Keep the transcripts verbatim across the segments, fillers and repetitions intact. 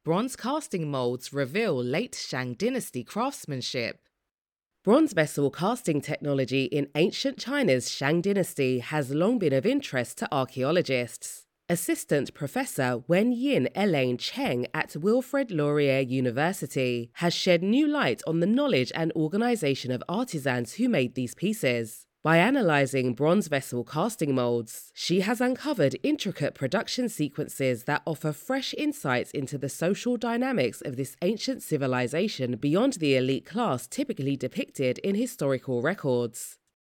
bronze casting molds reveal late Shang dynasty craftsmanship. Bronze vessel casting technology in ancient China's Shang dynasty has long been of interest to archaeologists. Assistant Professor Wen-Yin Elaine Cheng at Wilfrid Laurier University has shed new light on the knowledge and organization of artisans who made these pieces. By analyzing bronze vessel casting molds, she has uncovered intricate production sequences that offer fresh insights into the social dynamics of this ancient civilization beyond the elite class typically depicted in historical records.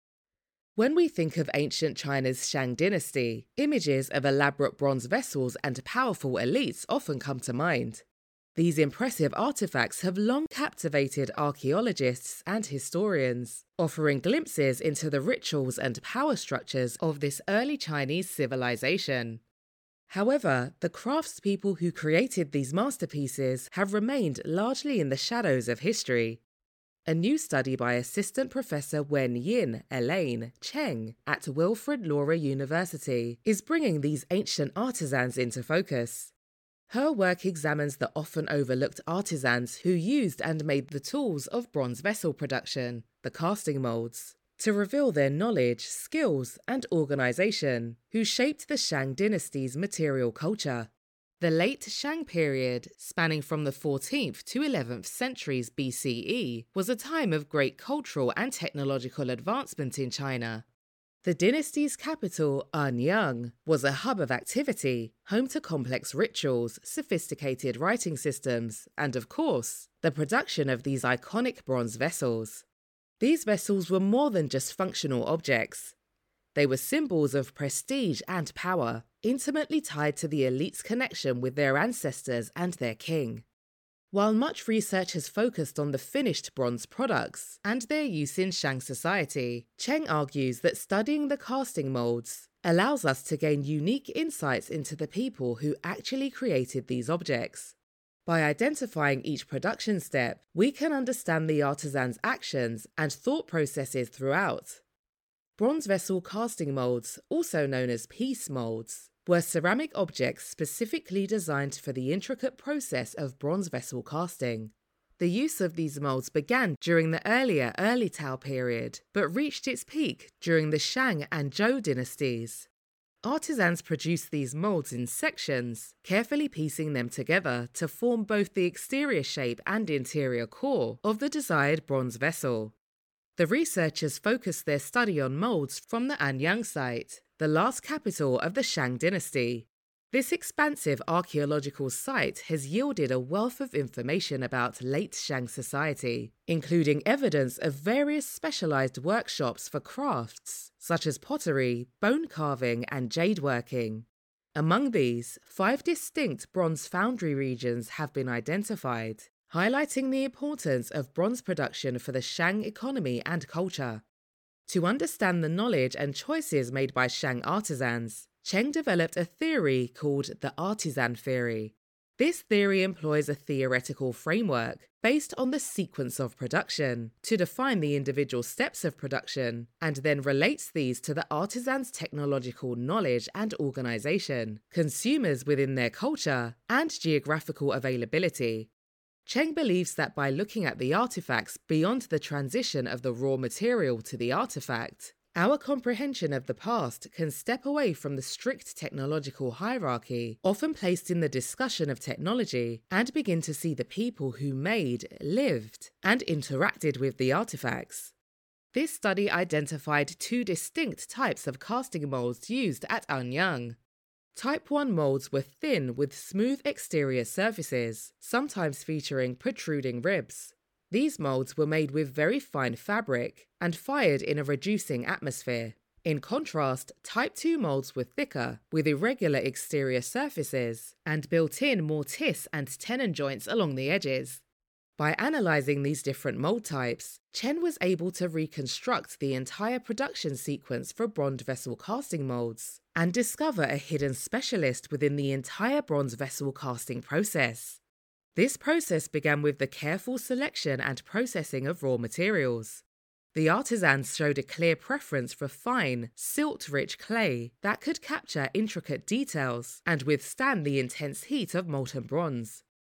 When we think of ancient China's Shang dynasty, images of elaborate bronze vessels and powerful elites often come to mind. These impressive artifacts have long captivated archaeologists and historians, offering glimpses into the rituals and power structures of this early Chinese civilization. However, the craftspeople who created these masterpieces have remained largely in the shadows of history. A new study by Assistant Professor Wen-Yin Elaine Cheng at Wilfrid Laurier University is bringing these ancient artisans into focus. Her work examines the often overlooked artisans who used and made the tools of bronze vessel production, the casting molds, to reveal their knowledge, skills, and organization, who shaped the Shang dynasty's material culture. The late Shang period, spanning from the fourteenth to eleventh centuries B C E, was a time of great cultural and technological advancement in China. The dynasty's capital, Anyang, was a hub of activity, home to complex rituals, sophisticated writing systems, and, of course, the production of these iconic bronze vessels. These vessels were more than just functional objects. They were symbols of prestige and power, intimately tied to the elite's connection with their ancestors and their king. While much research has focused on the finished bronze products and their use in Shang society, Cheng argues that studying the casting molds allows us to gain unique insights into the people who actually created these objects. By identifying each production step, we can understand the artisan's actions and thought processes throughout. Bronze vessel casting molds, also known as piece molds, were ceramic objects specifically designed for the intricate process of bronze vessel casting. The use of these molds began during the earlier Early Tao period, but reached its peak during the Shang and Zhou dynasties. Artisans produced these molds in sections, carefully piecing them together to form both the exterior shape and interior core of the desired bronze vessel. The researchers focused their study on molds from the Anyang site, the last capital of the Shang dynasty. This expansive archaeological site has yielded a wealth of information about late Shang society, including evidence of various specialized workshops for crafts, such as pottery, bone carving, and jade working. Among these, five distinct bronze foundry regions have been identified, highlighting the importance of bronze production for the Shang economy and culture. To understand the knowledge and choices made by Shang artisans, Cheng developed a theory called the artisan theory. This theory employs a theoretical framework based on the sequence of production to define the individual steps of production, and then relates these to the artisan's technological knowledge and organization, consumers within their culture, and geographical availability. Cheng believes that by looking at the artifacts beyond the transition of the raw material to the artifact, our comprehension of the past can step away from the strict technological hierarchy often placed in the discussion of technology and begin to see the people who made, lived, and interacted with the artifacts. This study identified two distinct types of casting molds used at Anyang. Type one molds were thin with smooth exterior surfaces, sometimes featuring protruding ribs. These molds were made with very fine fabric and fired in a reducing atmosphere. In contrast, Type two molds were thicker, with irregular exterior surfaces, and built in mortise and tenon joints along the edges. By analysing these different mold types, Chen was able to reconstruct the entire production sequence for bronze vessel casting molds and discover a hidden specialist within the entire bronze vessel casting process. This process began with the careful selection and processing of raw materials. The artisans showed a clear preference for fine, silt-rich clay that could capture intricate details and withstand the intense heat of molten bronze.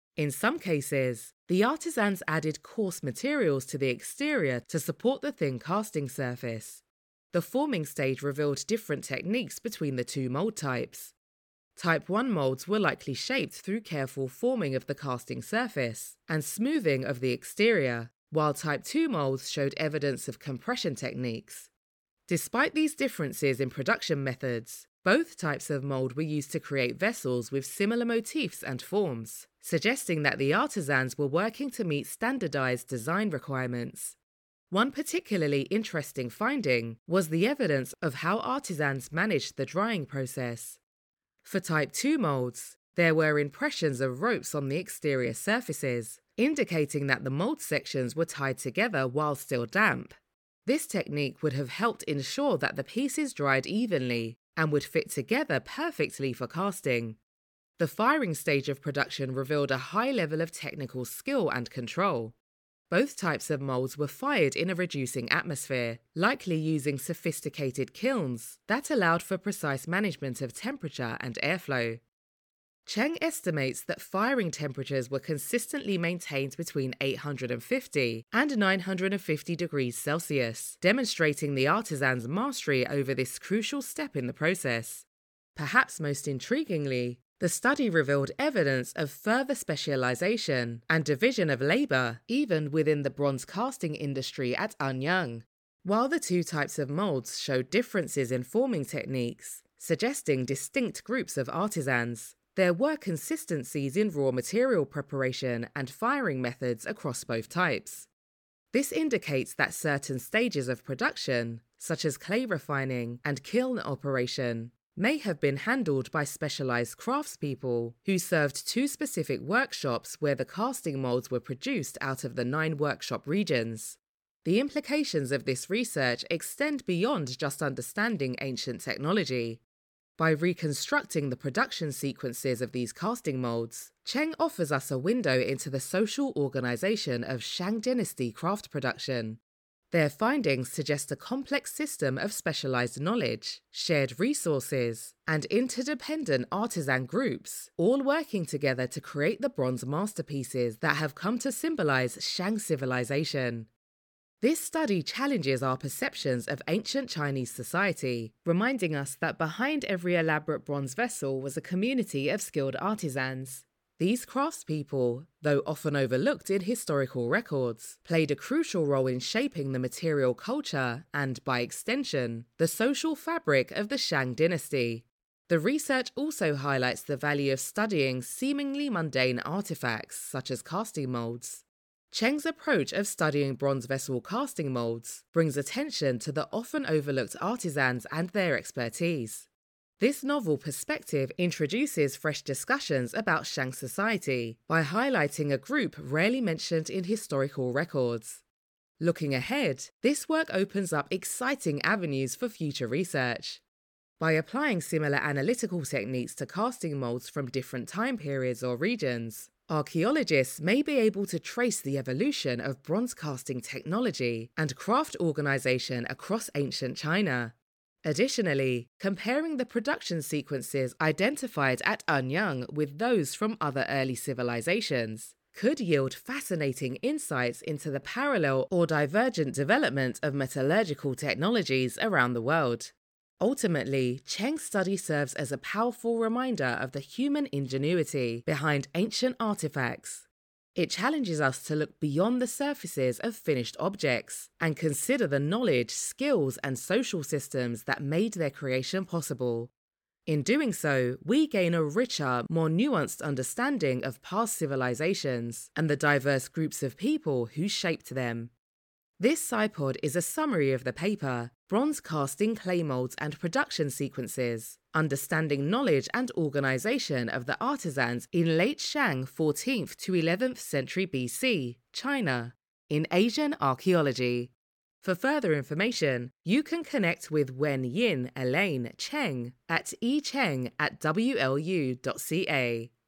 In some cases, the artisans added coarse materials to the exterior to support the thin casting surface. The forming stage revealed different techniques between the two mold types. Type one molds were likely shaped through careful forming of the casting surface and smoothing of the exterior, while Type two molds showed evidence of compression techniques. Despite these differences in production methods, both types of mold were used to create vessels with similar motifs and forms, suggesting that the artisans were working to meet standardized design requirements. One particularly interesting finding was the evidence of how artisans managed the drying process. For Type two molds, there were impressions of ropes on the exterior surfaces, indicating that the mold sections were tied together while still damp. This technique would have helped ensure that the pieces dried evenly and would fit together perfectly for casting. The firing stage of production revealed a high level of technical skill and control. Both types of molds were fired in a reducing atmosphere, likely using sophisticated kilns that allowed for precise management of temperature and airflow. Cheng estimates that firing temperatures were consistently maintained between eight hundred fifty and nine hundred fifty degrees Celsius, demonstrating the artisan's mastery over this crucial step in the process. Perhaps most intriguingly, the study revealed evidence of further specialization and division of labor even within the bronze casting industry at Anyang. While the two types of molds showed differences in forming techniques, suggesting distinct groups of artisans, there were consistencies in raw material preparation and firing methods across both types. This indicates that certain stages of production, such as clay refining and kiln operation, may have been handled by specialized craftspeople who served two specific workshops where the casting molds were produced out of the nine workshop regions. The implications of this research extend beyond just understanding ancient technology. By reconstructing the production sequences of these casting molds, Cheng offers us a window into the social organization of Shang Dynasty craft production. Their findings suggest a complex system of specialized knowledge, shared resources, and interdependent artisan groups, all working together to create the bronze masterpieces that have come to symbolize Shang civilization. This study challenges our perceptions of ancient Chinese society, reminding us that behind every elaborate bronze vessel was a community of skilled artisans. These craftspeople, though often overlooked in historical records, played a crucial role in shaping the material culture and, by extension, the social fabric of the Shang dynasty. The research also highlights the value of studying seemingly mundane artifacts, such as casting molds. Cheng's approach of studying bronze vessel casting molds brings attention to the often overlooked artisans and their expertise. This novel perspective introduces fresh discussions about Shang society by highlighting a group rarely mentioned in historical records. Looking ahead, this work opens up exciting avenues for future research. By applying similar analytical techniques to casting molds from different time periods or regions, archaeologists may be able to trace the evolution of bronze casting technology and craft organization across ancient China. Additionally, comparing the production sequences identified at Anyang with those from other early civilizations could yield fascinating insights into the parallel or divergent development of metallurgical technologies around the world. Ultimately, Cheng's study serves as a powerful reminder of the human ingenuity behind ancient artifacts. It challenges us to look beyond the surfaces of finished objects and consider the knowledge, skills, and social systems that made their creation possible. In doing so, we gain a richer, more nuanced understanding of past civilizations and the diverse groups of people who shaped them. This SciPod is a summary of the paper, Bronze Casting Clay Molds and Production Sequences, Understanding Knowledge and Organization of the Artisans in Late Shang fourteenth to eleventh Century B C, China, in Asian Archaeology. For further information, you can connect with Wen Yin Elaine Cheng at echeng at w l u dot c a.